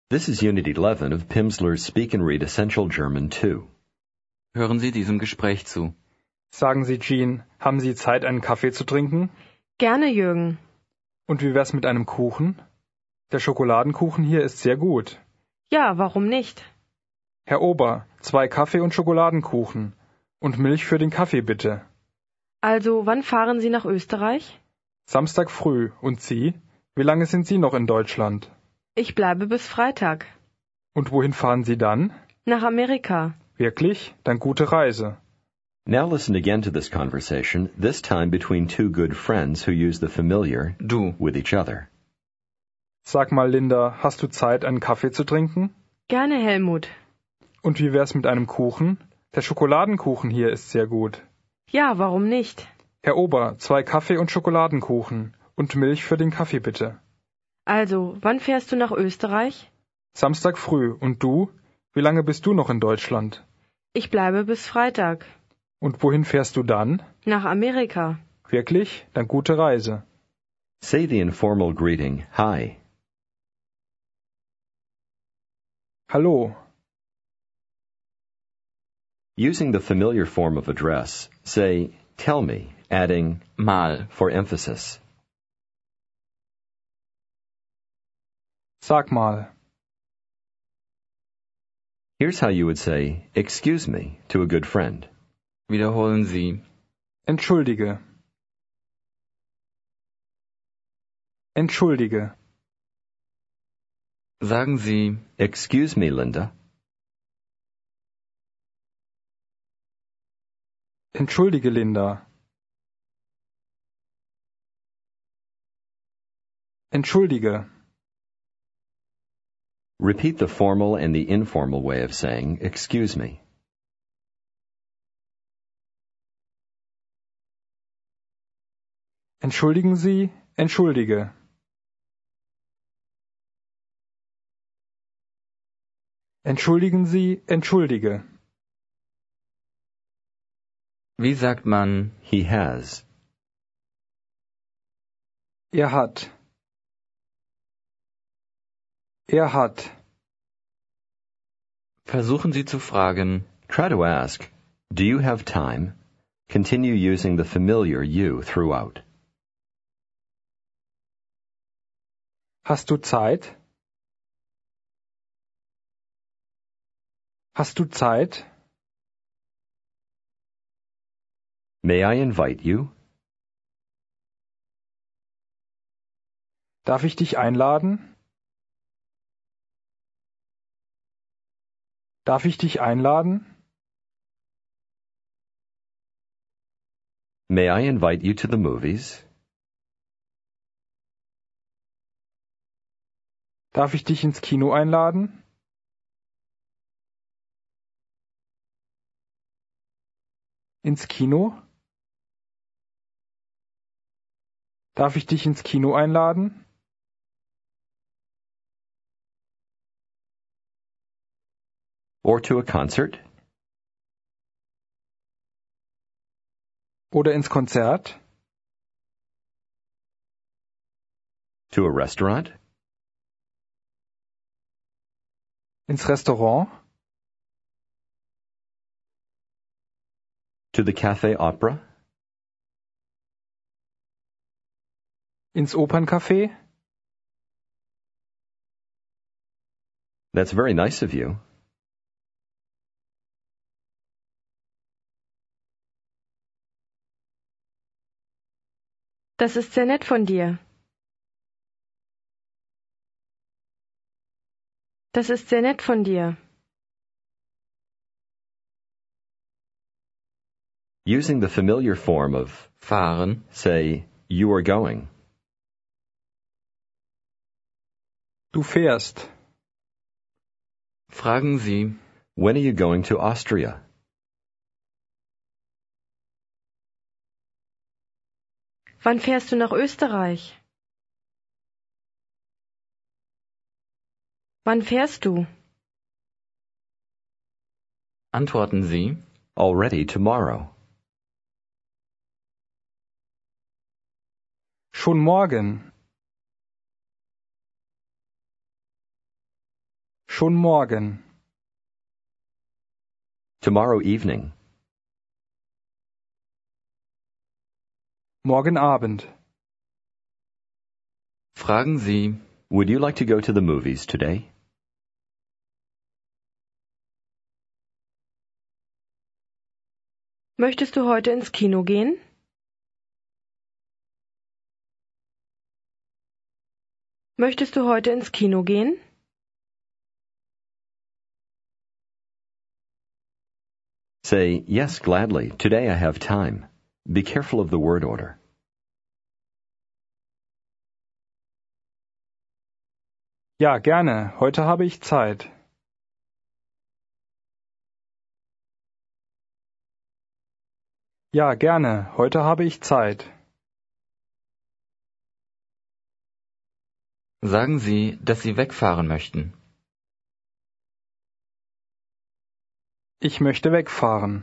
This is Unit 11 of Pimsleur's Speak and Read Essential German 2. Hören Sie diesem Gespräch zu. Sagen Sie, Jean, haben Sie Zeit, einen Kaffee zu trinken? Gerne, Jürgen. Und wie wär's mit einem Kuchen? Der Schokoladenkuchen hier ist sehr gut. Ja, warum nicht? Herr Ober, 2 Kaffee und Schokoladenkuchen. Und Milch für den Kaffee, bitte. Also, wann fahren Sie nach Österreich? Samstag früh. Und Sie? Wie lange sind Sie noch in Deutschland? Ich bleibe bis Freitag. Und wohin fahren Sie dann? Nach Amerika. Wirklich? Dann gute Reise. Now listen again to this conversation, this time between two good friends who use the familiar Du. with each other. Sag mal, Linda, hast du Zeit, einen Kaffee zu trinken? Gerne, Helmut. Und wie wär's mit einem Kuchen? Der Schokoladenkuchen hier ist sehr gut. Ja, warum nicht? Herr Ober, 2 Kaffee und Schokoladenkuchen. Und Milch für den Kaffee, bitte. Also, wann fährst du nach Österreich? Samstag früh. Und du? Wie lange bist du noch in Deutschland? Ich bleibe bis Freitag. Und wohin fährst du dann? Nach Amerika. Wirklich? Dann gute Reise. Say the informal greeting, hi. Hallo. Using the familiar form of address, say, tell me, adding Mal. for emphasis. Sag mal. Here's how you would say, excuse me, to a good friend. Wiederholen Sie. Entschuldige. Entschuldige. Sagen Sie, Excuse me, Linda. Entschuldige, Linda. Entschuldige. Repeat the formal and the informal way of saying, excuse me. Entschuldigen Sie, entschuldige. Entschuldigen Sie, entschuldige. wie sagt man, He has. Er hat. Er hat. versuchen Sie zu fragen, Try to ask, do you have time? Continue using the familiar you throughout. Hast du Zeit? Hast du Zeit? May I invite you? Darf ich dich einladen? Darf ich dich einladen? May I invite you to the movies? Darf ich dich ins Kino einladen? Ins Kino? Darf ich dich ins Kino einladen? Or to a concert? Oder ins Konzert? To a restaurant? Ins Restaurant? To the cafe opera? Ins Operncafé? That's very nice of you. Das ist sehr nett von dir. Das ist sehr nett von dir. Using the familiar form of fahren, say, you are going. Du fährst. fragen Sie, When are you going to Austria? Wann fährst du nach Österreich? Wann fährst du? antworten Sie, Already tomorrow. Schon morgen. Schon morgen. Tomorrow evening. Morgen Abend. Fragen Sie, Would you like to go to the movies today? Möchtest du heute ins Kino gehen? Möchtest du heute ins Kino gehen? Say, yes, gladly. Today I have time. Be careful of the word order. Ja, gerne. Heute habe ich Zeit. Ja, gerne. Heute habe ich Zeit. sagen Sie, dass Sie wegfahren möchten. Ich möchte wegfahren.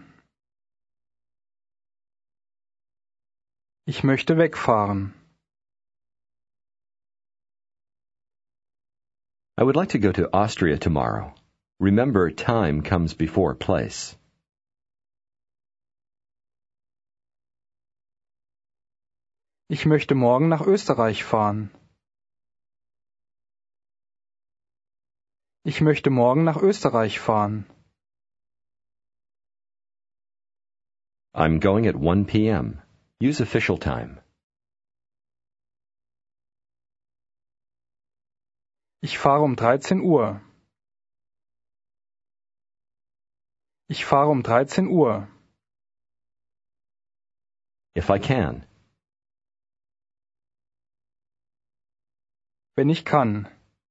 Ich möchte wegfahren. I would like to go to Austria tomorrow. Remember, time comes before place. Ich möchte morgen nach Österreich fahren. Ich möchte morgen nach Österreich fahren. I'm going at 1 p.m. Use official time. Ich fahre um 13 Uhr. Ich fahre um 13 Uhr. If I can. Wenn ich kann.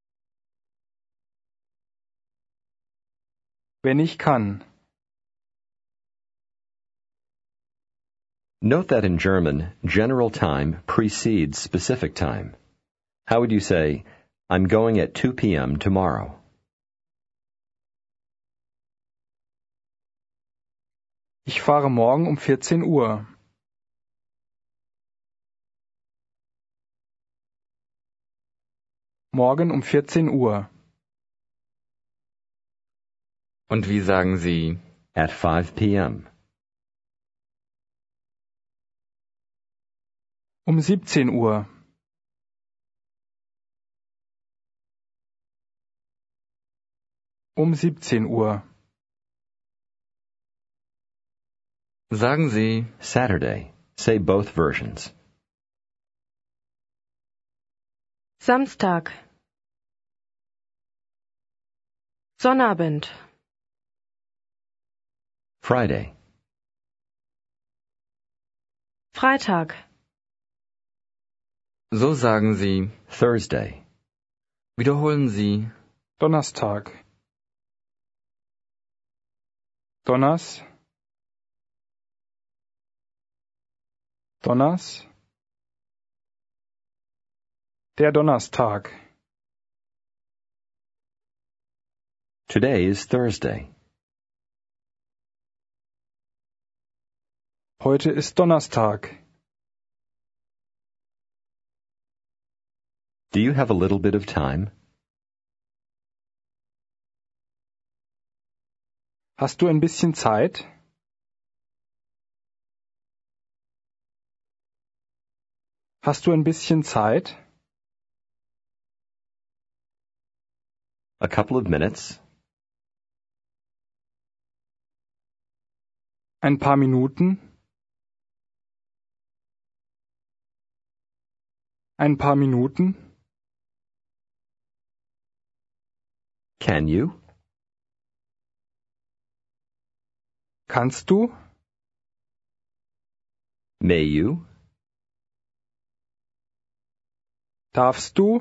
Wenn ich kann. Note that in German, general time precedes specific time. How would you say, I'm going at 2 p.m. tomorrow? Ich fahre morgen um 14 Uhr. Morgen um 14 Uhr. Und wie sagen Sie, At 5 p.m. Um 17 Uhr. Um 17 Uhr. sagen Sie, Saturday. Say both versions. Samstag. Sonnabend. Friday. Freitag. so sagen Sie, Thursday. wiederholen Sie, Donnerstag. Donners. Der Donnerstag. Today is Thursday. Heute ist Donnerstag. Do you have a little bit of time? Hast du ein bisschen Zeit? Hast du ein bisschen Zeit? A couple of minutes? Ein paar Minuten? Ein paar Minuten? Can you? Kannst du? May you? Darfst du?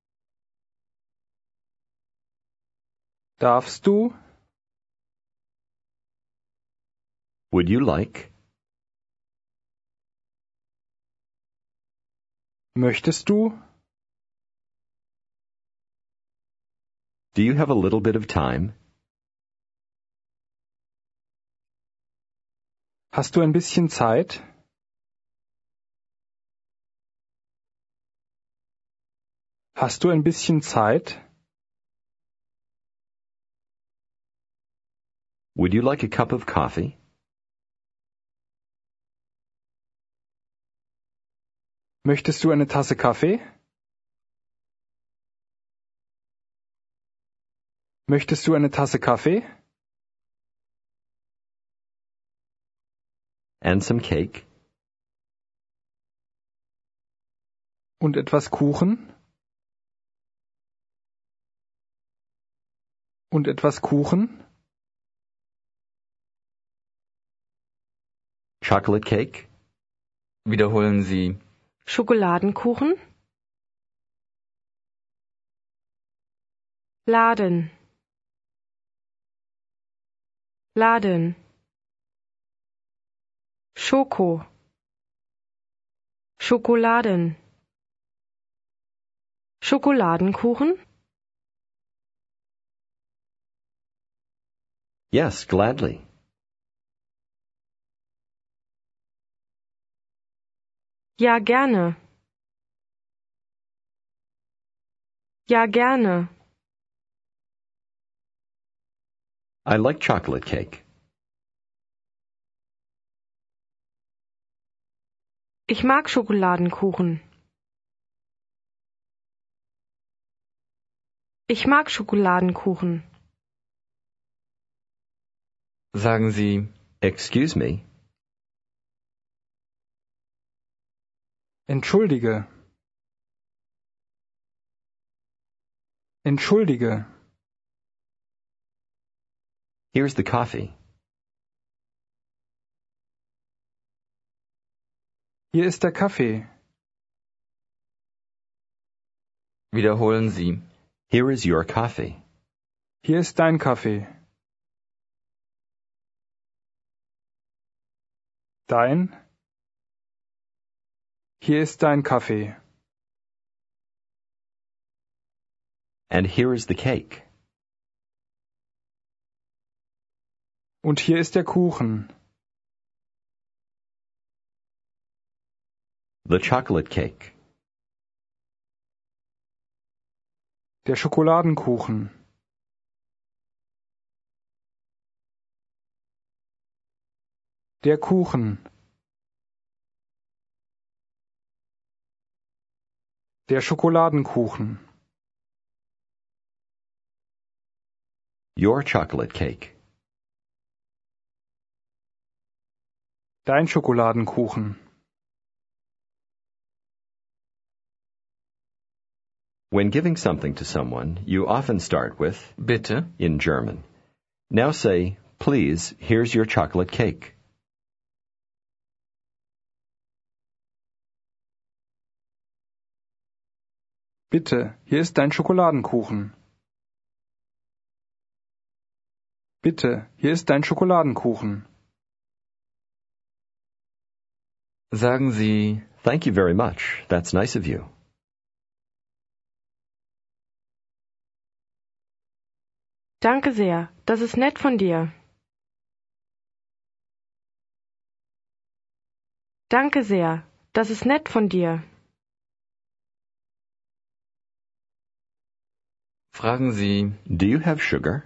Darfst du? Would you like? Möchtest du? Do you have a little bit of time? Hast du ein bisschen Zeit? Hast du ein bisschen Zeit? Would you like a cup of coffee? Möchtest du eine Tasse Kaffee? Möchtest du eine Tasse Kaffee? And some cake? Und etwas Kuchen? Und etwas Kuchen? Chocolate cake? Wiederholen Sie. Schokoladenkuchen? Laden. Laden. Schoko. Schokoladen. Schokoladenkuchen? Yes, gladly. Ja, gerne. Ja, gerne. I like chocolate cake. Ich mag Schokoladenkuchen. Ich mag Schokoladenkuchen. Sagen Sie, Excuse me. Entschuldige. Entschuldige. Here's the coffee. Hier ist der Kaffee. wiederholen Sie. Here is your coffee. Hier ist dein Kaffee. Dein? Hier ist dein Kaffee. And here is the cake. Und hier ist der Kuchen. The chocolate cake. Der Schokoladenkuchen. Der Kuchen. Der Schokoladenkuchen. Your chocolate cake. Dein Schokoladenkuchen. When giving something to someone, you often start with, Bitte, in German. Now say, please, here's your chocolate cake. Bitte, hier ist dein Schokoladenkuchen. Bitte, hier ist dein Schokoladenkuchen. sagen Sie, Thank you very much. That's nice of you. Danke sehr, das ist nett von dir. Danke sehr, das ist nett von dir. fragen Sie, Do you have sugar?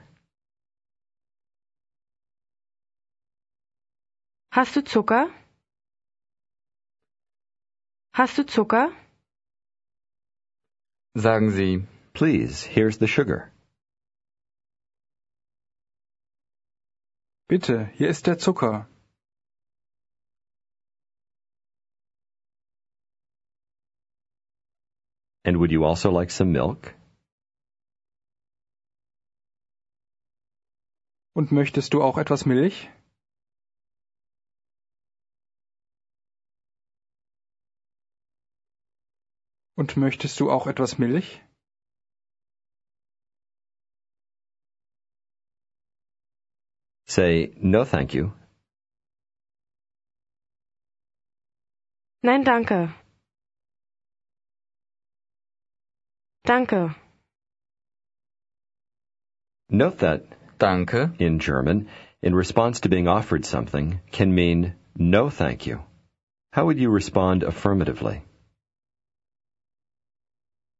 Hast du Zucker? Hast du Zucker? sagen Sie, Please, here's the sugar. Bitte, hier ist der Zucker. And would you also like some milk? Und möchtest du auch etwas Milch? Und möchtest du auch etwas Milch? Say, no thank you. Nein, danke. Danke. Note that, danke, in German, in response to being offered something, can mean no thank you. How would you respond affirmatively?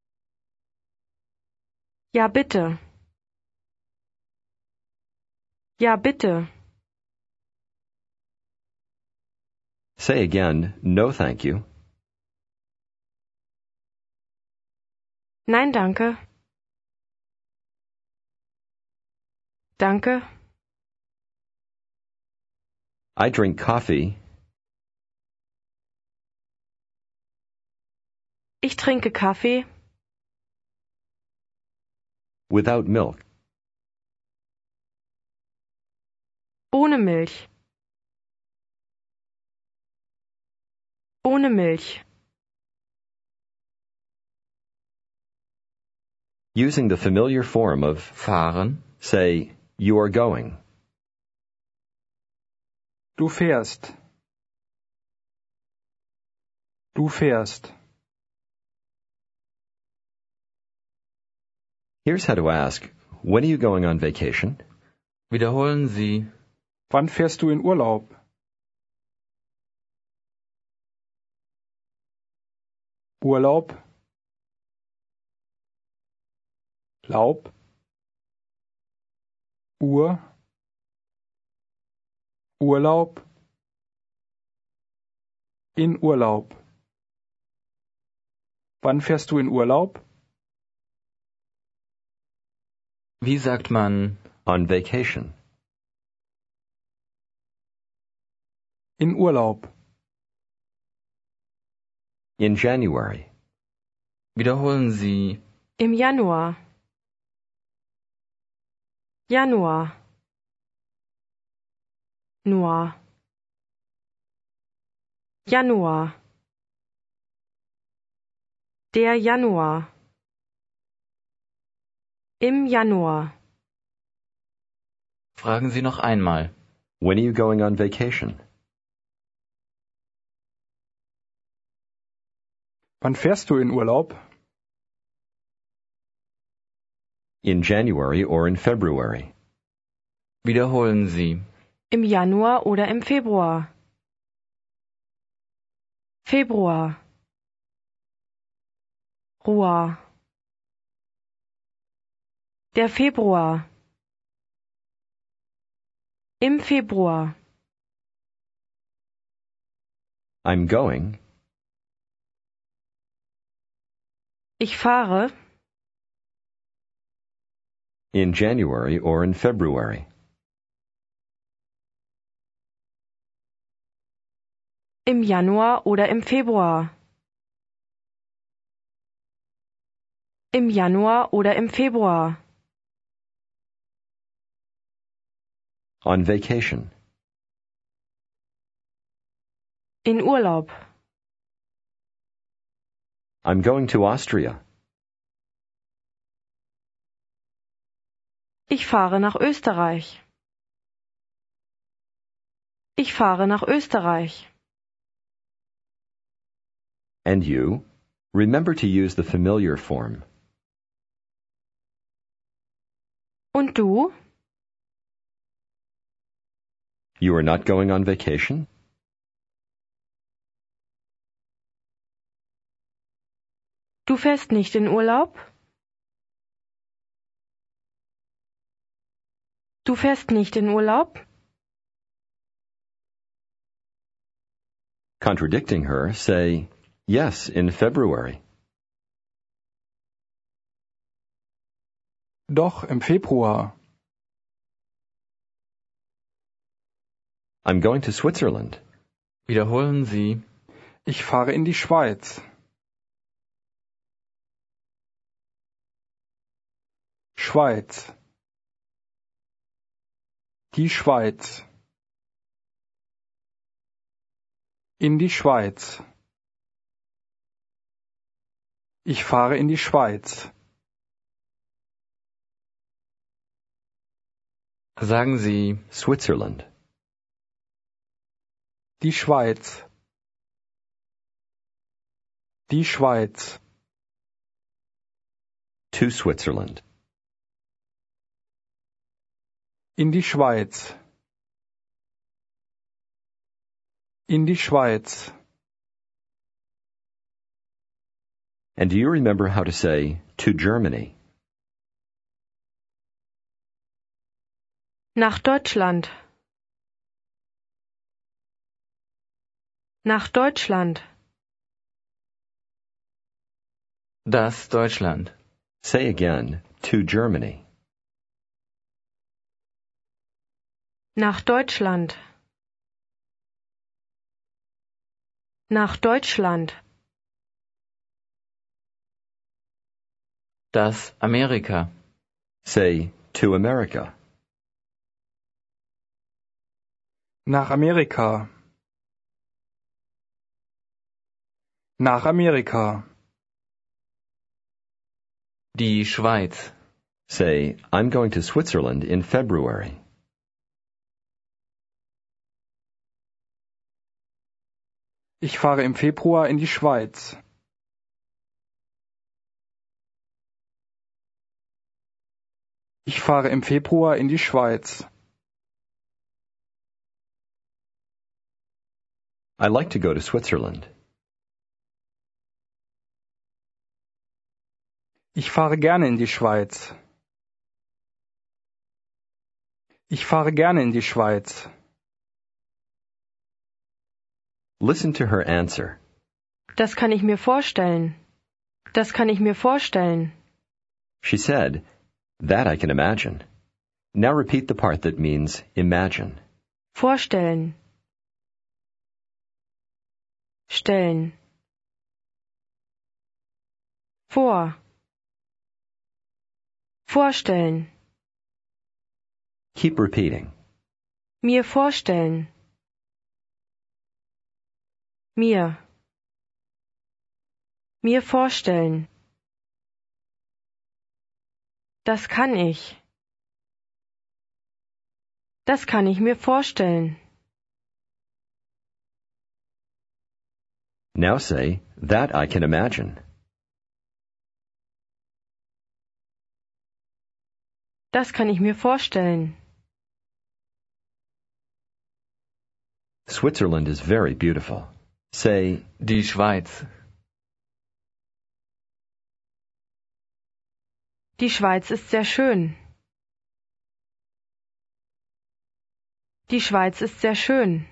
Ja, bitte. Ja, bitte. Say again, no thank you. Nein, danke. Danke. I drink coffee Ich trinke Kaffee without milk. ohne Milch. Ohne Milch. Using the familiar form of, fahren, say, you are going. Du fährst. Du fährst. Here's how to ask, when are you going on vacation? wiederholen Sie, Wann fährst du in Urlaub? Urlaub. Laub. Uhr. Urlaub. In Urlaub. Wann fährst du in Urlaub? wie sagt man, On vacation. In Urlaub. In January. wiederholen Sie, Im Januar. Januar. Nur. Januar. Der Januar. Im Januar. fragen Sie noch einmal, When are you going on vacation? Wann fährst du in Urlaub? In January or in February. wiederholen Sie, Im Januar oder im Februar. Februar. Ruhr. Der Februar. Im Februar. I'm going. Ich fahre In January or in February. im Januar oder im Februar. Im Januar oder im Februar. On vacation. In Urlaub. I'm going to Austria. Ich fahre nach Österreich. Ich fahre nach Österreich. And you? Remember to use the familiar form. Und du? You are not going on vacation? Du fährst nicht in Urlaub? Du fährst nicht in Urlaub? Contradicting her, say, yes, in February. Doch, im Februar. I'm going to Switzerland. wiederholen Sie, Ich fahre in die Schweiz. Schweiz. Die Schweiz. In die Schweiz. Ich fahre in die Schweiz. sagen Sie, Switzerland. Die Schweiz. Die Schweiz. To Switzerland. In die Schweiz. In die Schweiz. And do you remember how to say, to Germany? Nach Deutschland. Nach Deutschland. Das Deutschland. Say again, to Germany. Nach Deutschland. Nach Deutschland. Das Amerika. Say, to America. Nach Amerika. Nach Amerika. Die Schweiz. Say, I'm going to Switzerland in February. Ich fahre im Februar in die Schweiz. Ich fahre im Februar in die Schweiz. I like to go to Switzerland. Ich fahre gerne in die Schweiz. Ich fahre gerne in die Schweiz. Listen to her answer. Das kann ich mir vorstellen. Das kann ich mir vorstellen. She said, that I can imagine. Now repeat the part that means imagine. Vorstellen. Stellen. Vor. Vorstellen. Keep repeating. Mir vorstellen. Mir. Mir vorstellen. Das kann ich. Das kann ich mir vorstellen. Now say, that I can imagine. Das kann ich mir vorstellen. Switzerland is very beautiful. Say, Die Schweiz. Die Schweiz ist sehr schön. Die Schweiz ist sehr schön.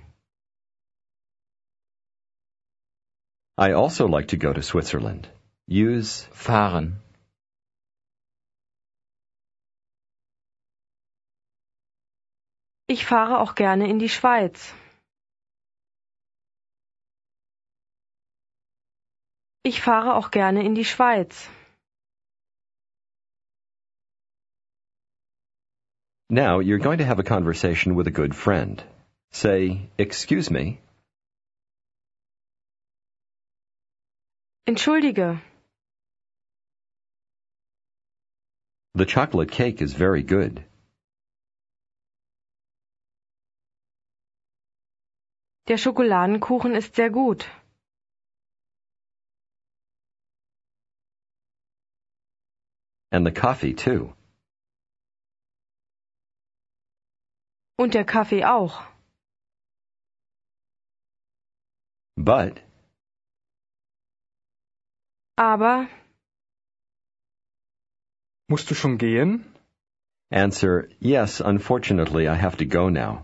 I also like to go to Switzerland. Use, Fahren. Ich fahre auch gerne in die Schweiz. Ich fahre auch gerne in die Schweiz. Now you're going to have a conversation with a good friend. Say, excuse me. Entschuldige, The chocolate cake is very good. der Schokoladenkuchen ist sehr gut. And the coffee too. Und der Kaffee auch. But, Aber, Musst du schon gehen? answer, yes, unfortunately I have to go now.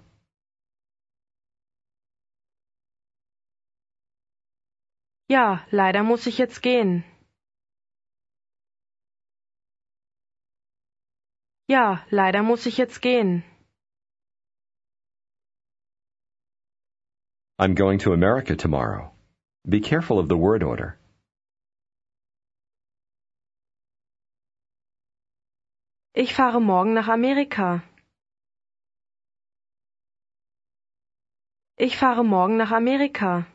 ja, leider muss ich jetzt gehen. Ja, leider muss ich jetzt gehen. I'm going to America tomorrow. Be careful of the word order. Ich fahre morgen nach Amerika. Ich fahre morgen nach Amerika.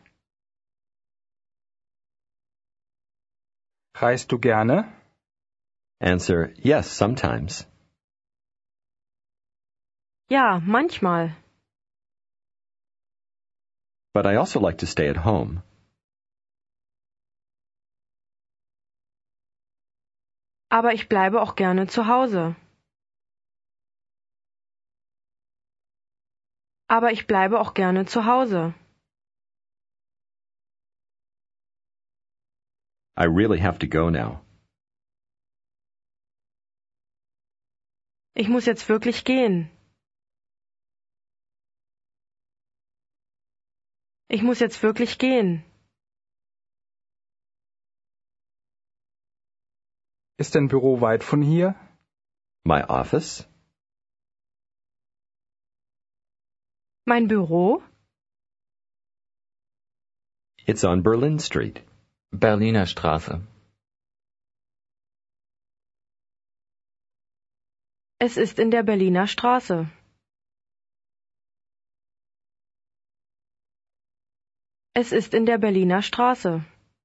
Reist du gerne? Answer, yes, sometimes. Ja, manchmal. But I also like to stay at home. Aber ich bleibe auch gerne zu Hause. Aber ich bleibe auch gerne zu Hause. I really have to go now. Ich muss jetzt wirklich gehen. Ich muss jetzt wirklich gehen. Ist dein Büro weit von hier? My office? Mein Büro? It's on Berlin Street. Berliner Straße. Es ist in der Berliner Straße. Es ist in der Berliner Straße.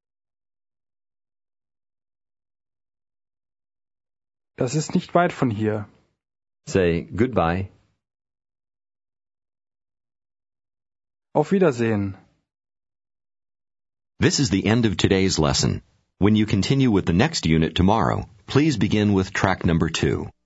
Das ist nicht weit von hier. Say goodbye. Auf Wiedersehen. This is the end of today's lesson. When you continue with the next unit tomorrow, please begin with track number 2.